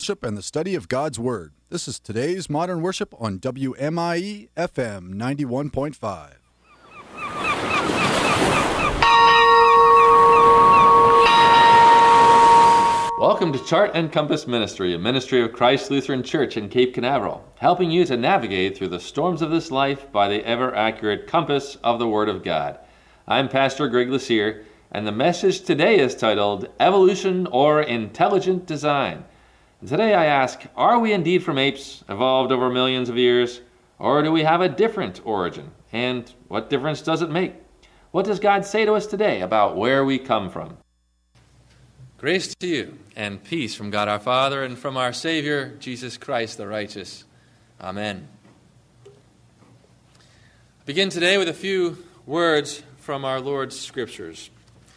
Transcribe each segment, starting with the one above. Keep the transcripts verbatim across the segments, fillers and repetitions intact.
Worship and the study of God's Word. This is today's Modern Worship on W M I E F M ninety-one point five. Welcome to Chart and Compass Ministry, a ministry of Christ Lutheran Church in Cape Canaveral, helping you to navigate through the storms of this life by the ever-accurate compass of the Word of God. I'm Pastor Greg Lassier, and the message today is titled, Evolution or Intelligent Design. And today I ask, are we indeed from apes, evolved over millions of years, or do we have a different origin? And what difference does it make? What does God say to us today about where we come from? Grace to you and peace from God our Father and from our Savior, Jesus Christ the righteous. Amen. Begin today with a few words from our Lord's Scriptures.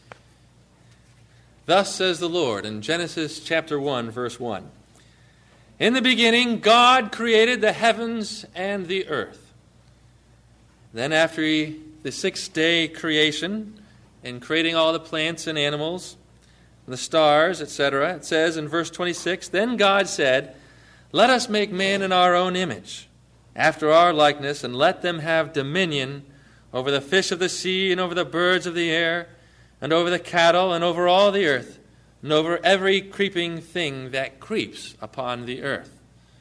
Thus says the Lord in Genesis chapter one, verse one. In the beginning, God created the heavens and the earth. Then after he, the sixth day creation, in creating all the plants and animals, the stars, et cetera, it says in verse twenty-six, Then God said, Let us make man in our own image, after our likeness, and let them have dominion over the fish of the sea, and over the birds of the air, and over the cattle, and over all the earth, and over every creeping thing that creeps upon the earth.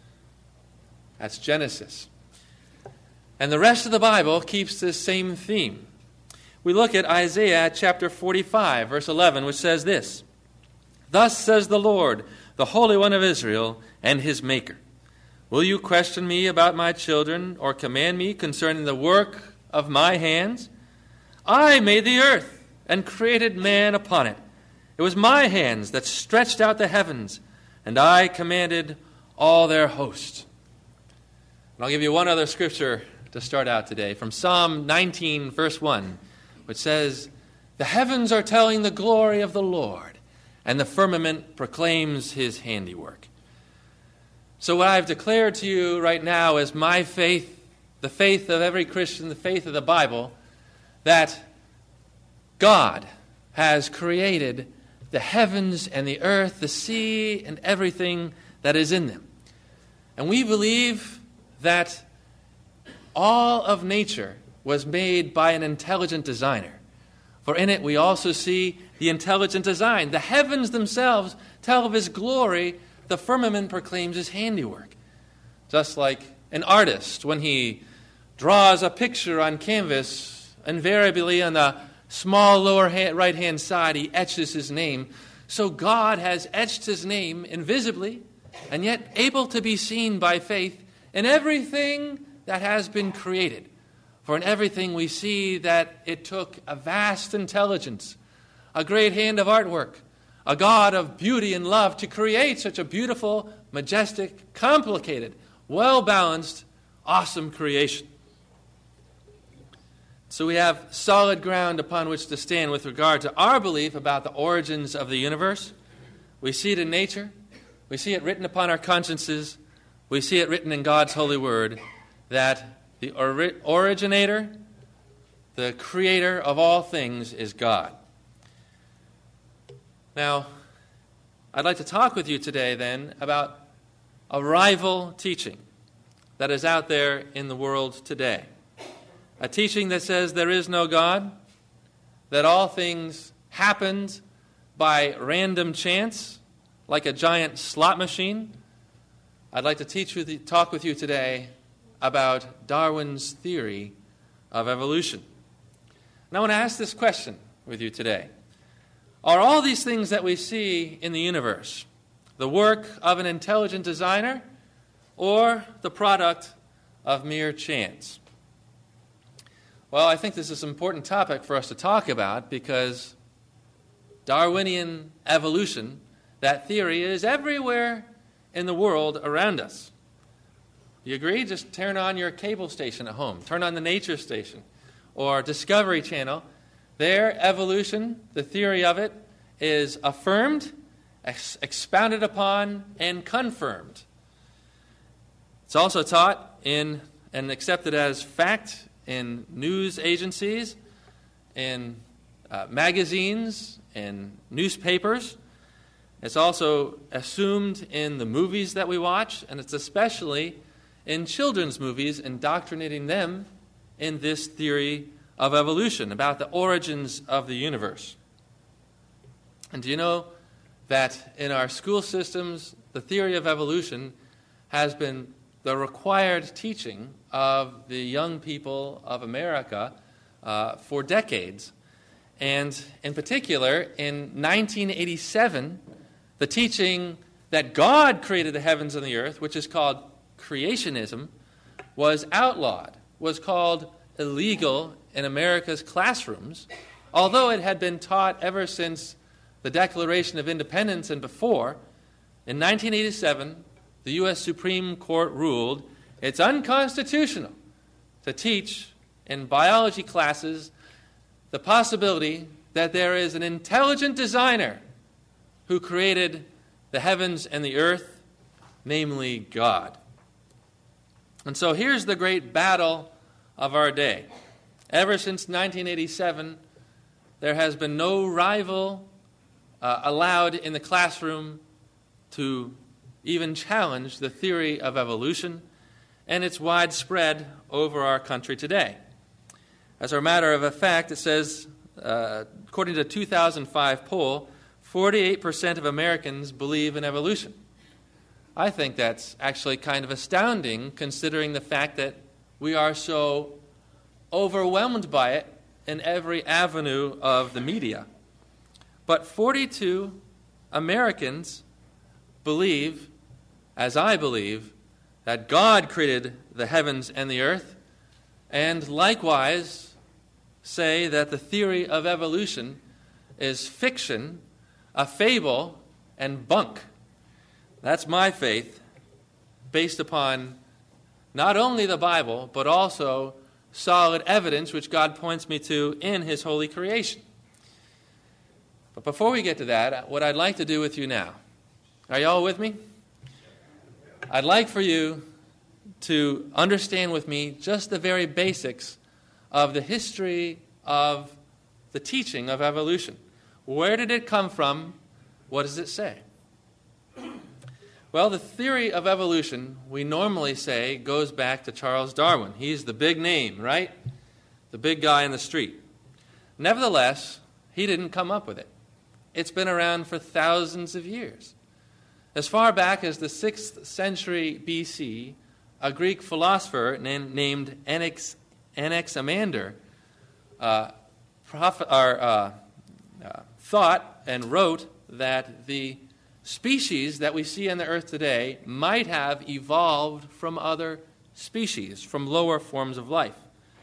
That's Genesis. And the rest of the Bible keeps this same theme. We look at Isaiah chapter forty-five, verse eleven, which says this, Thus says the Lord, the Holy One of Israel, and his Maker. Will you question me about my children, or command me concerning the work of my hands? I made the earth, and created man upon it. It was my hands that stretched out the heavens, and I commanded all their host. And I'll give you one other scripture to start out today, from Psalm nineteen, verse one, which says, The heavens are telling the glory of the Lord, and the firmament proclaims his handiwork. So what I've declared to you right now is my faith, the faith of every Christian, the faith of the Bible, that God has created the heavens and the earth, the sea, and everything that is in them. And we believe that all of nature was made by an intelligent designer. For in it we also see the intelligent design. The heavens themselves tell of his glory. The firmament proclaims his handiwork. Just like an artist, when he draws a picture on canvas, invariably on the small lower hand, right-hand side, he etches his name. So God has etched his name invisibly, and yet able to be seen by faith in everything that has been created. For in everything we see that it took a vast intelligence, a great hand of artwork, a God of beauty and love to create such a beautiful, majestic, complicated, well-balanced, awesome creation. So we have solid ground upon which to stand with regard to our belief about the origins of the universe. We see it in nature. We see it written upon our consciences. We see it written in God's holy word that the ori- originator, the creator of all things is God. Now, I'd like to talk with you today then about a rival teaching that is out there in the world today. A teaching that says there is no God, that all things happened by random chance, like a giant slot machine. I'd like to teach you, talk with you today about Darwin's theory of evolution. And I want to ask this question with you today. Are all these things that we see in the universe the work of an intelligent designer or the product of mere chance? Well, I think this is an important topic for us to talk about because Darwinian evolution, that theory, is everywhere in the world around us. You agree? Just turn on your cable station at home. Turn on the Nature Station or Discovery Channel. Their evolution, the theory of it, is affirmed, ex- expounded upon, and confirmed. It's also taught in and accepted as fact in news agencies, in uh, magazines, in newspapers. It's also assumed in the movies that we watch, and it's especially in children's movies, indoctrinating them in this theory of evolution, about the origins of the universe. And do you know that in our school systems, the theory of evolution has been the required teaching of the young people of America uh, for decades? And in particular, in nineteen eighty-seven, the teaching that God created the heavens and the earth, which is called creationism, was outlawed, was called illegal in America's classrooms, although it had been taught ever since the Declaration of Independence and before. In nineteen eighty-seven, the U S Supreme Court ruled it's unconstitutional to teach in biology classes the possibility that there is an intelligent designer who created the heavens and the earth, namely God. And so here's the great battle of our day. Ever since nineteen eighty-seven, there has been no rival uh, allowed in the classroom to even challenge the theory of evolution, and it's widespread over our country today. As a matter of fact, it says, uh, according to a two thousand five poll, forty-eight percent of Americans believe in evolution. I think that's actually kind of astounding, considering the fact that we are so overwhelmed by it in every avenue of the media. But forty-two Americans believe, as I believe, that God created the heavens and the earth, and likewise say that the theory of evolution is fiction, a fable, and bunk. That's my faith, based upon not only the Bible, but also solid evidence which God points me to in His holy creation. But before we get to that, what I'd like to do with you now, are you all with me? I'd like for you to understand with me just the very basics of the history of the teaching of evolution. Where did it come from? What does it say? Well, the theory of evolution, we normally say, goes back to Charles Darwin. He's the big name, right? The big guy in the street. Nevertheless, he didn't come up with it. It's been around for thousands of years. As far back as the sixth century B C, a Greek philosopher named, named Anax, Anaximander uh, prof, or, uh, uh, thought and wrote that the species that we see on the earth today might have evolved from other species, from lower forms of life.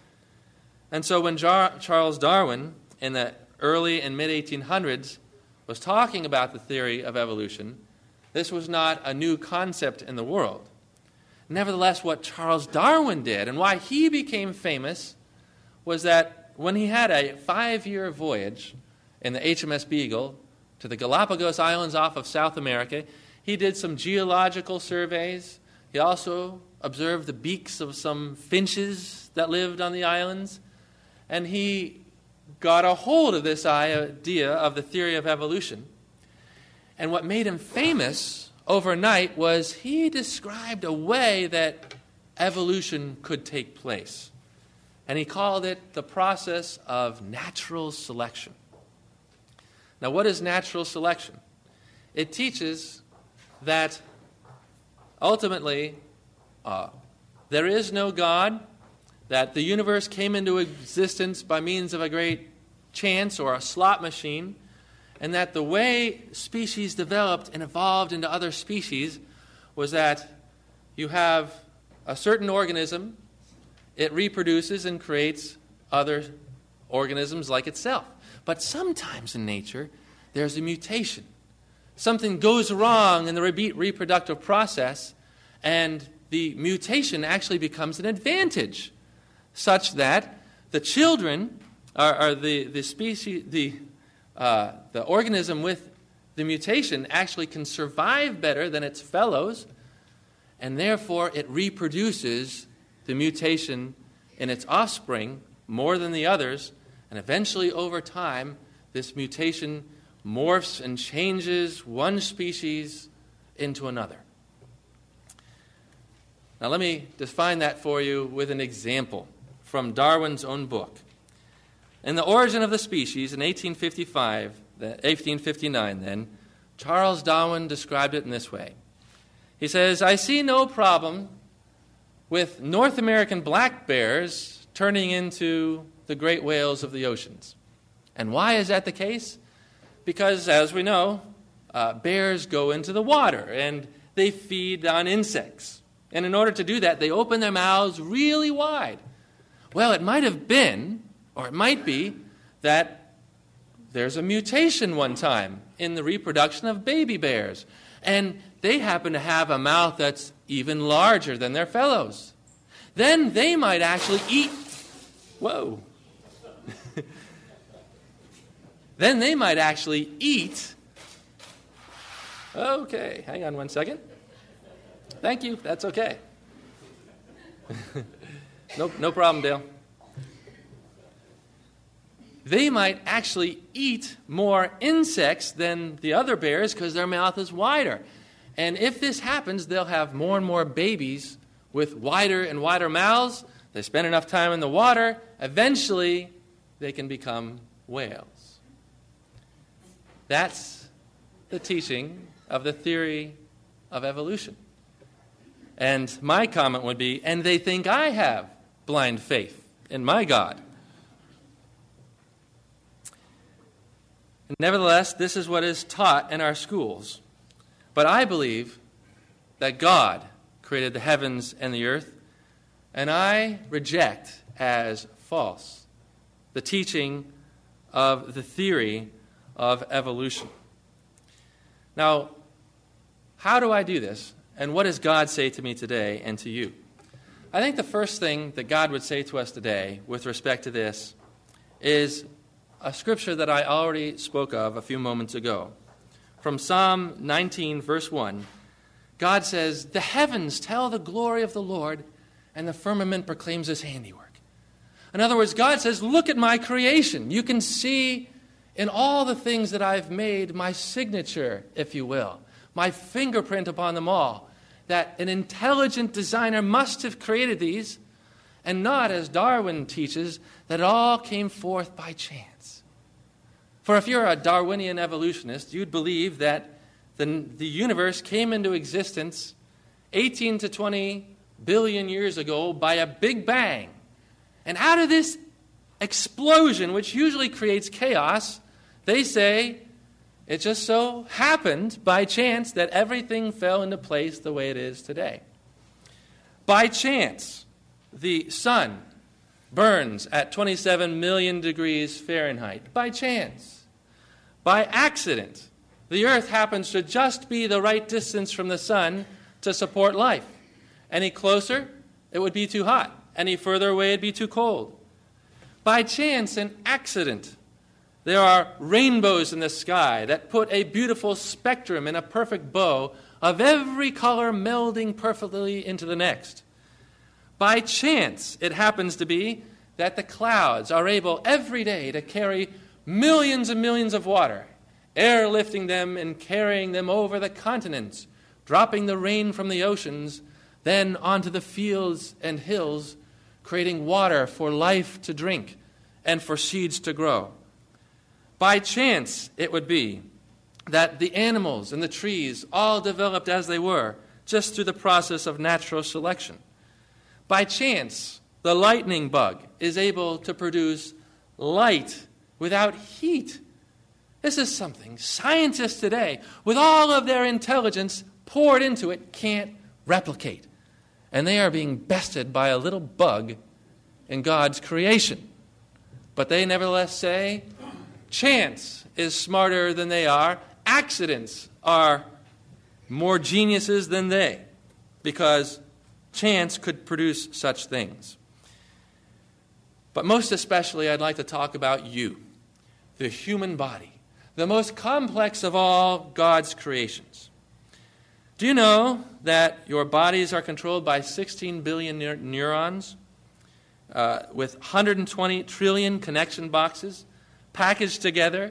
And so when Jar- Charles Darwin, in the early and mid eighteen hundreds, was talking about the theory of evolution, this was not a new concept in the world. Nevertheless, what Charles Darwin did and why he became famous was that when he had a five-year voyage in the H M S Beagle to the Galapagos Islands off of South America, he did some geological surveys. He also observed the beaks of some finches that lived on the islands. And he got a hold of this idea of the theory of evolution. And what made him famous overnight was he described a way that evolution could take place. And he called it the process of natural selection. Now, what is natural selection? It teaches that ultimately uh, there is no God, that the universe came into existence by means of a great chance or a slot machine, and that the way species developed and evolved into other species was that you have a certain organism, it reproduces and creates other organisms like itself. But sometimes in nature, there's a mutation. Something goes wrong in the re- reproductive process, and the mutation actually becomes an advantage, such that the children, or, or the, the species, the Uh, the organism with the mutation actually can survive better than its fellows, and therefore it reproduces the mutation in its offspring more than the others, and eventually over time this mutation morphs and changes one species into another. Now let me define that for you with an example from Darwin's own book. In The Origin of the Species in eighteen fifty-five, eighteen fifty-nine then, Charles Darwin described it in this way. He says, "I see no problem with North American black bears turning into the great whales of the oceans." And why is that the case? Because, as we know, uh, bears go into the water and they feed on insects. And in order to do that, they open their mouths really wide. Well, it might have been, or it might be, that there's a mutation one time in the reproduction of baby bears. And they happen to have a mouth that's even larger than their fellows. Then they might actually eat, whoa. Then they might actually eat, okay, hang on one second. Thank you, that's okay. no, no problem, Dale. They might actually eat more insects than the other bears because their mouth is wider. And if this happens, they'll have more and more babies with wider and wider mouths. They spend enough time in the water. Eventually, they can become whales. That's the teaching of the theory of evolution. And my comment would be, and they think I have blind faith in my God. Nevertheless, this is what is taught in our schools. But I believe that God created the heavens and the earth, and I reject as false the teaching of the theory of evolution. Now, how do I do this? And what does God say to me today and to you? I think the first thing that God would say to us today with respect to this is a scripture that I already spoke of a few moments ago. From Psalm nineteen, verse one, God says, "The heavens tell the glory of the Lord, and the firmament proclaims his handiwork." In other words, God says, look at my creation. You can see in all the things that I've made my signature, if you will, my fingerprint upon them all, that an intelligent designer must have created these, and not, as Darwin teaches, that it all came forth by chance. For if you're a Darwinian evolutionist, you'd believe that the, the universe came into existence eighteen to twenty billion years ago by a big bang. And out of this explosion, which usually creates chaos, they say it just so happened by chance that everything fell into place the way it is today. By chance, the sun burns at twenty-seven million degrees Fahrenheit. By chance. By accident, the earth happens to just be the right distance from the sun to support life. Any closer, it would be too hot. Any further away, it'd be too cold. By chance and accident, there are rainbows in the sky that put a beautiful spectrum in a perfect bow of every color melding perfectly into the next. By chance, it happens to be that the clouds are able every day to carry millions and millions of water, airlifting them and carrying them over the continents, dropping the rain from the oceans, then onto the fields and hills, creating water for life to drink and for seeds to grow. By chance, it would be that the animals and the trees all developed as they were, just through the process of natural selection. By chance, the lightning bug is able to produce light without heat. This is something scientists today, with all of their intelligence poured into it, can't replicate. And they are being bested by a little bug in God's creation. But they nevertheless say, chance is smarter than they are. Accidents are more geniuses than they, because chance could produce such things. But most especially, I'd like to talk about you, the human body, the most complex of all God's creations. Do you know that your bodies are controlled by sixteen billion neur- neurons uh, with one hundred twenty trillion connection boxes packaged together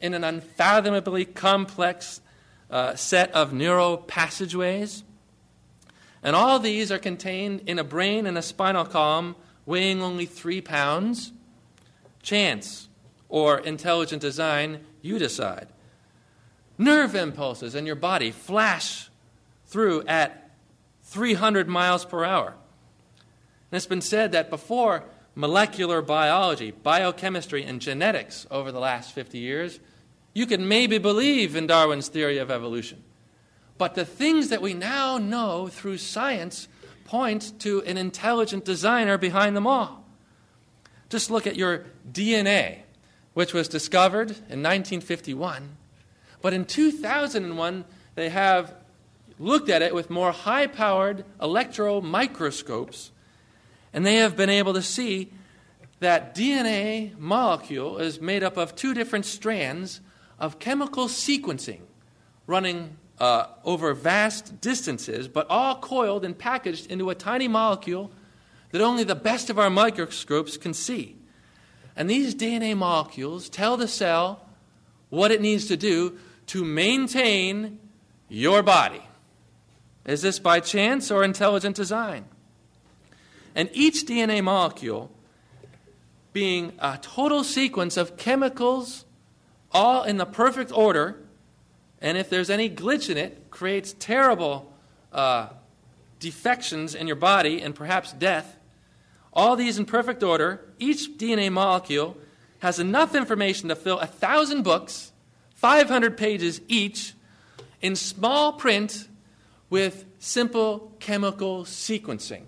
in an unfathomably complex uh, set of neural passageways. And all these are contained in a brain and a spinal column weighing only three pounds. Chance or intelligent design, you decide. Nerve impulses in your body flash through at three hundred miles per hour. And it's been said that before molecular biology, biochemistry, and genetics over the last fifty years, you could maybe believe in Darwin's theory of evolution. But the things that we now know through science point to an intelligent designer behind them all. Just look at your D N A, which was discovered in nineteen fifty-one. But in two thousand one, they have looked at it with more high-powered electron microscopes, and they have been able to see that D N A molecule is made up of two different strands of chemical sequencing running uh, over vast distances, but all coiled and packaged into a tiny molecule that only the best of our microscopes can see. And these D N A molecules tell the cell what it needs to do to maintain your body. Is this by chance or intelligent design? And each D N A molecule being a total sequence of chemicals all in the perfect order, and if there's any glitch in it, creates terrible uh, defections in your body and perhaps death. All these in perfect order, each D N A molecule has enough information to fill a thousand books, five hundred pages each, in small print with simple chemical sequencing.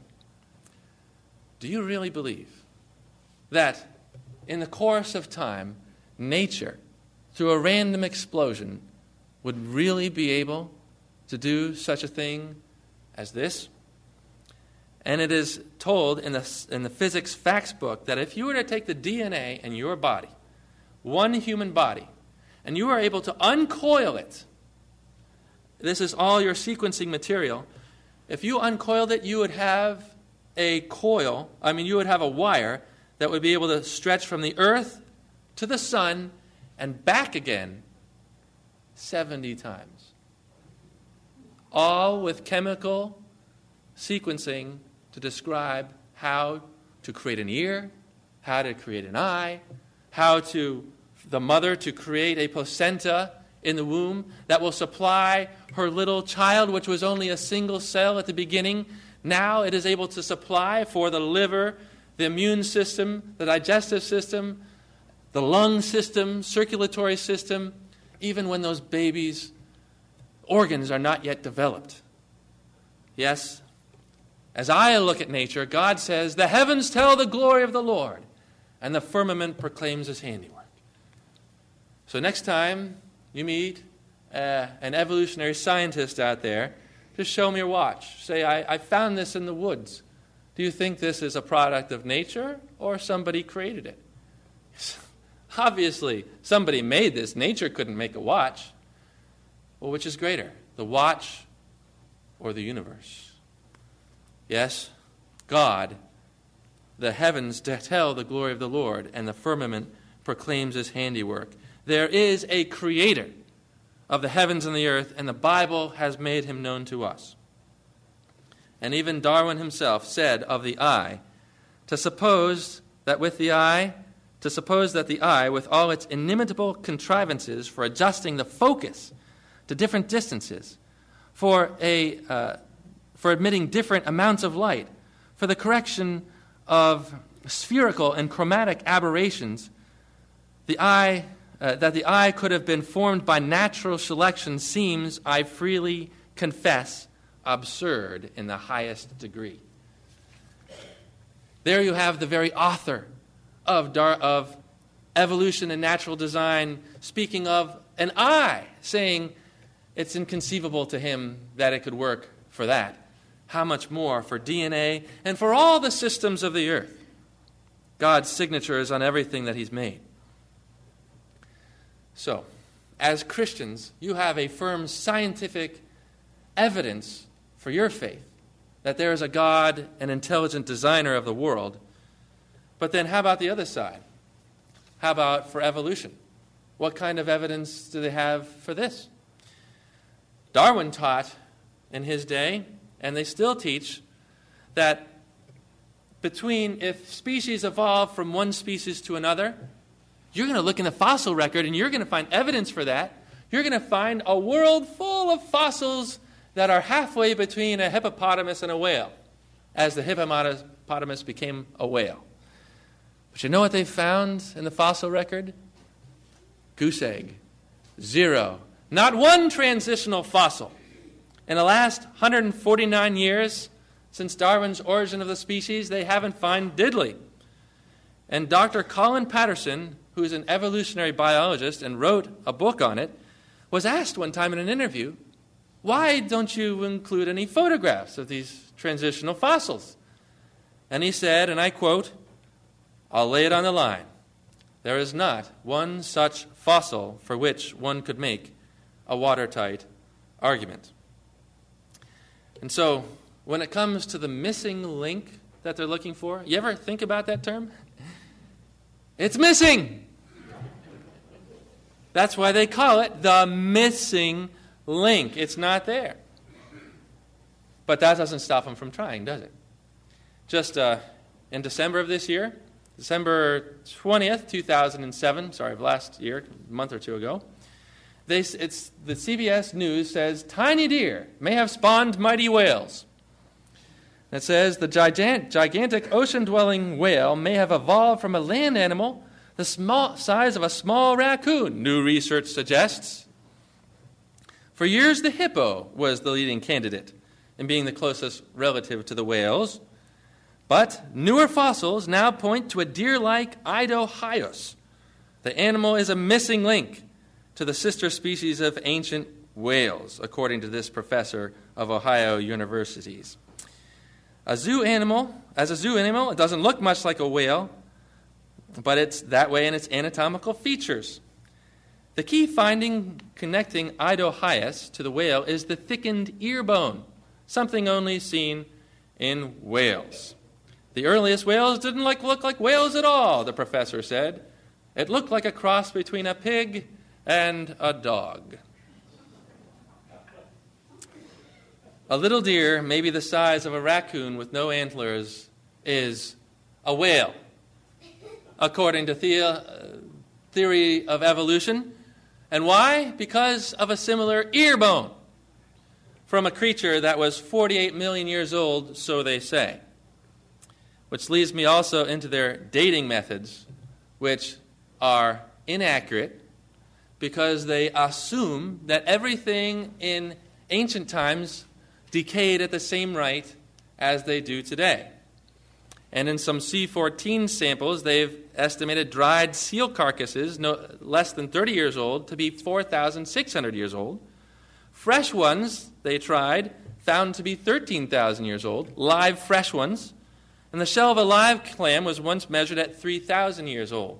Do you really believe that in the course of time, nature, through a random explosion, would really be able to do such a thing as this? And it is told in the, in the physics facts book that if you were to take the D N A in your body, one human body, and you are able to uncoil it, this is all your sequencing material, if you uncoiled it, you would have a coil, I mean, you would have a wire that would be able to stretch from the earth to the sun and back again seventy times. All with chemical sequencing to describe how to create an ear, how to create an eye, how to the mother to create a placenta in the womb that will supply her little child, which was only a single cell at the beginning. Now it is able to supply for the liver, the immune system, the digestive system, the lung system, circulatory system, even when those babies' organs are not yet developed. Yes, as I look at nature, God says, "The heavens tell the glory of the Lord, and the firmament proclaims his handiwork." So next time you meet uh, an evolutionary scientist out there, just show him your watch. Say, I, I found this in the woods. Do you think this is a product of nature or somebody created it? Obviously, somebody made this. Nature couldn't make a watch. Well, which is greater, the watch or the universe? Yes, God, the heavens tell the glory of the Lord, and the firmament proclaims his handiwork. There is a creator of the heavens and the earth, and the Bible has made him known to us. And even Darwin himself said of the eye, to suppose that with the eye, to suppose that the eye, with all its inimitable contrivances for adjusting the focus to different distances, for a uh, for admitting different amounts of light, for the correction of spherical and chromatic aberrations, the eye uh, that the eye could have been formed by natural selection seems, I freely confess, absurd in the highest degree. There you have the very author of, Dar- of evolution and natural design speaking of an eye, saying it's inconceivable to him that it could work for that. How much more for D N A and for all the systems of the earth? God's signature is on everything that he's made. So, as Christians, you have a firm scientific evidence for your faith that there is a God, an intelligent designer of the world. But then how about the other side? How about for evolution? what kind of evidence do they have for this? Darwin taught in his day, and they still teach, that between, if species evolve from one species to another, you're going to look in the fossil record and you're going to find evidence for that. You're going to find a world full of fossils that are halfway between a hippopotamus and a whale, as the hippopotamus became a whale. But you know what they found in the fossil record? Goose egg. Zero. Not one transitional fossil. In the last one hundred forty-nine years, since Darwin's Origin of the Species, they haven't found diddly. And Doctor Colin Patterson, who is an evolutionary biologist and wrote a book on it, was asked one time in an interview, why don't you include any photographs of these transitional fossils? And he said, and I quote, "I'll lay it on the line. There is not one such fossil for which one could make a watertight argument." And so, when it comes to the missing link that they're looking for, you ever think about that term? It's missing. That's why they call it the missing link. It's not there. But that doesn't stop them from trying, does it? Just uh, in December of this year, December twentieth, two thousand seven, sorry, of last year, a month or two ago, they, it's, the C B S News says, tiny deer may have spawned mighty whales. It says, the gigant, gigantic ocean-dwelling whale may have evolved from a land animal the small size of a small raccoon, new research suggests. For years, the hippo was the leading candidate in being the closest relative to the whales. But newer fossils now point to a deer-like Idohyus. The animal is a missing link to the sister species of ancient whales, according to this professor of Ohio University's. A zoo animal, as a zoo animal, it doesn't look much like a whale, but it's that way in its anatomical features. The key finding connecting Idohyus to the whale is the thickened ear bone, something only seen in whales. The earliest whales didn't like, look like whales at all, the professor said. It looked like a cross between a pig and a dog. A little deer, maybe the size of a raccoon with no antlers, is a whale, according to the, uh, theory of evolution. And why? Because of a similar ear bone from a creature that was forty-eight million years old, so they say. Which leads me also into their dating methods, which are inaccurate because they assume that everything in ancient times decayed at the same rate as they do today. And in some C fourteen samples, they've estimated dried seal carcasses no less than thirty years old to be four thousand six hundred years old. Fresh ones, they tried, found to be thirteen thousand years old, live fresh ones. And the shell of a live clam was once measured at three thousand years old.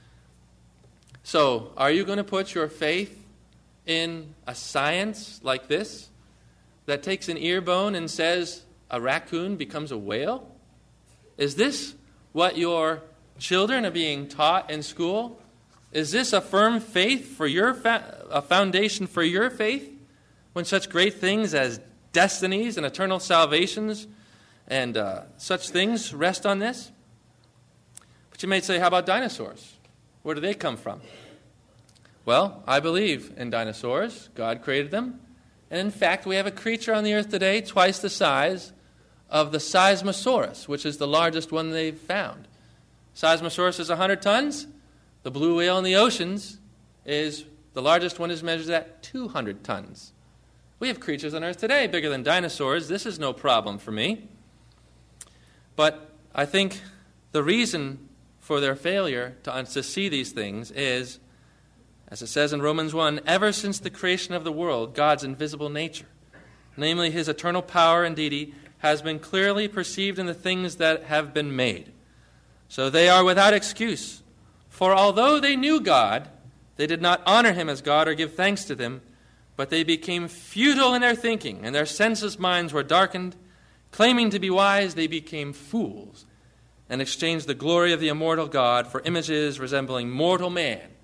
So, are you going to put your faith in a science like this that takes an ear bone and says a raccoon becomes a whale? Is this what your children are being taught in school? Is this a firm faith for your fa- a foundation for your faith when such great things as destinies and eternal salvations and uh, such things rest on this? But you may say, how about dinosaurs? Where do they come from? Well, I believe in dinosaurs. God created them. And in fact, we have a creature on the earth today twice the size of the Seismosaurus, which is the largest one they've found. Seismosaurus is one hundred tons. The blue whale in the oceans is, the largest one is measured at two hundred tons. We have creatures on earth today bigger than dinosaurs. This is no problem for me. But I think the reason for their failure to, to see these things is, as it says in Romans one, ever since the creation of the world, God's invisible nature, namely his eternal power and deity, has been clearly perceived in the things that have been made. So they are without excuse. For although they knew God, they did not honor him as God or give thanks to him, but they became futile in their thinking, and their senseless minds were darkened. Claiming to be wise, they became fools, and exchanged the glory of the immortal God for images resembling mortal man,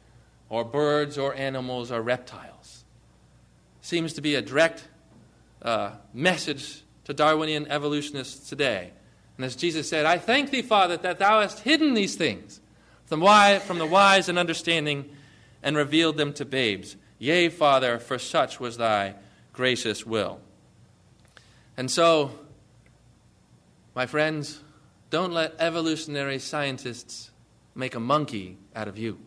or birds or animals or reptiles. Seems to be a direct uh, message to Darwinian evolutionists today. And as Jesus said, I thank thee, Father, that thou hast hidden these things from the wise, from the wise and understanding and revealed them to babes. Yea, Father, for such was thy gracious will. And so, my friends, don't let evolutionary scientists make a monkey out of you.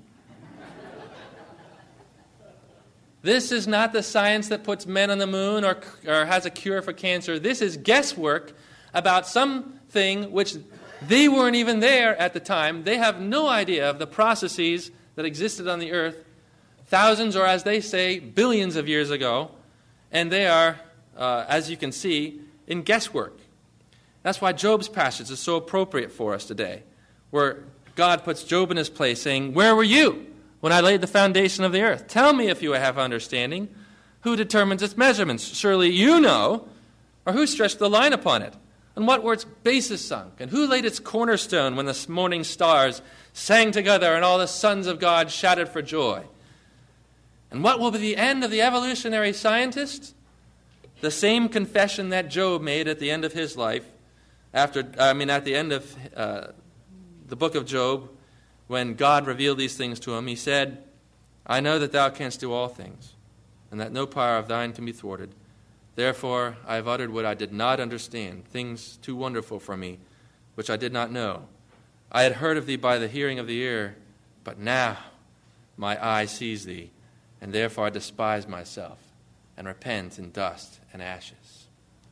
This is not the science that puts men on the moon or, or has a cure for cancer. This is guesswork about something which they weren't even there at the time. They have no idea of the processes that existed on the earth thousands, or as they say, billions of years ago. And they are, uh, as you can see, in guesswork. That's why Job's passage is so appropriate for us today, where God puts Job in his place, saying, where were you when I laid the foundation of the earth? Tell me if you have understanding. Who determines its measurements? Surely you know. Or who stretched the line upon it? And what were its bases sunk? And who laid its cornerstone when the morning stars sang together and all the sons of God shouted for joy? And what will be the end of the evolutionary scientist? The same confession that Job made at the end of his life, after I mean at the end of uh, the book of Job, when God revealed these things to him. He said, I know that thou canst do all things, and that no power of thine can be thwarted. Therefore I have uttered what I did not understand, things too wonderful for me, which I did not know. I had heard of thee by the hearing of the ear, but now my eye sees thee, and therefore I despise myself, and repent in dust and ashes.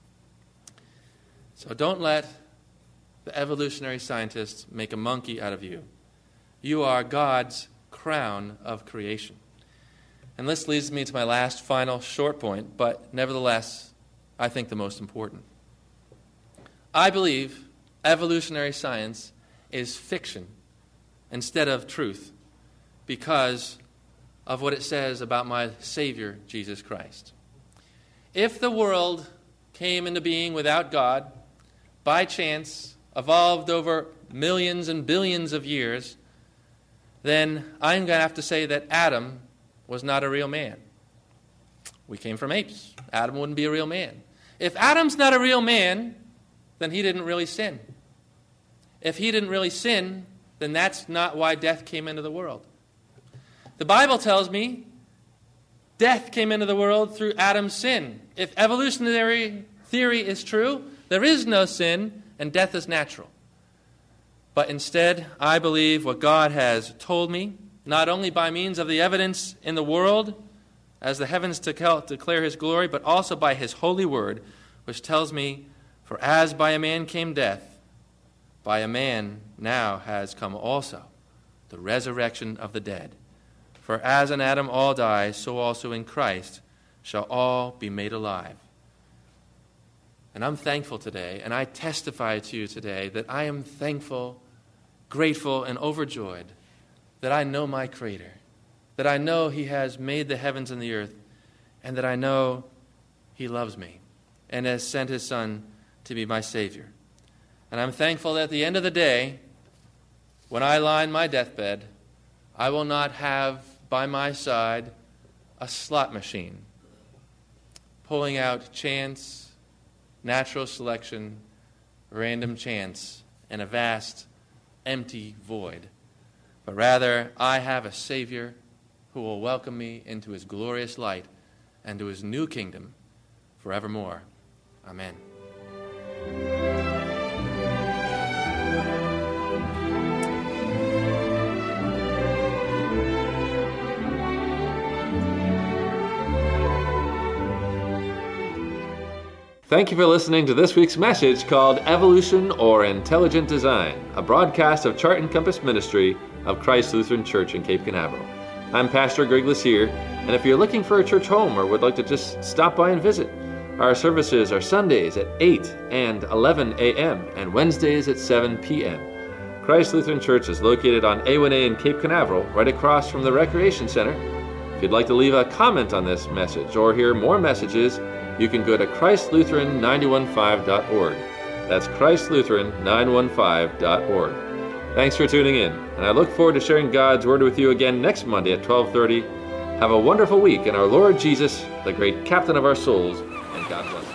So don't let the evolutionary scientists make a monkey out of you. You are God's crown of creation. And this leads me to my last, final, short point, but nevertheless, I think the most important. I believe evolutionary science is fiction instead of truth because of what it says about my Savior, Jesus Christ. If the world came into being without God, by chance, evolved over millions and billions of years, then I'm going to have to say that Adam was not a real man. We came from apes. Adam wouldn't be a real man. If Adam's not a real man, then he didn't really sin. If he didn't really sin, then that's not why death came into the world. The Bible tells me death came into the world through Adam's sin. If evolutionary theory is true, there is no sin and death is natural. But instead, I believe what God has told me, not only by means of the evidence in the world, as the heavens declare his glory, but also by his holy word, which tells me, for as by a man came death, by a man now has come also the resurrection of the dead. For as in Adam all die, so also in Christ shall all be made alive. And I'm thankful today, and I testify to you today that I am thankful, grateful, and overjoyed that I know my Creator, that I know he has made the heavens and the earth, and that I know he loves me and has sent his Son to be my Savior. And I'm thankful that at the end of the day, when I lie in my deathbed, I will not have by my side a slot machine pulling out chance, natural selection, random chance, and a vast, empty void. But rather, I have a Savior who will welcome me into his glorious light and to his new kingdom forevermore. Amen. Thank you for listening to this week's message called Evolution or Intelligent Design, a broadcast of Chart and Compass Ministry of Christ Lutheran Church in Cape Canaveral. I'm Pastor Greg Lassier, and if you're looking for a church home or would like to just stop by and visit, our services are Sundays at eight and eleven a.m. and Wednesdays at seven p.m. Christ Lutheran Church is located on A one A in Cape Canaveral, right across from the Recreation Center. If you'd like to leave a comment on this message or hear more messages, you can go to Christ Lutheran nine one five dot org. That's Christ Lutheran nine one five dot org. Thanks for tuning in, and I look forward to sharing God's Word with you again next Monday at twelve thirty. Have a wonderful week in our Lord Jesus, the great captain of our souls, and God bless.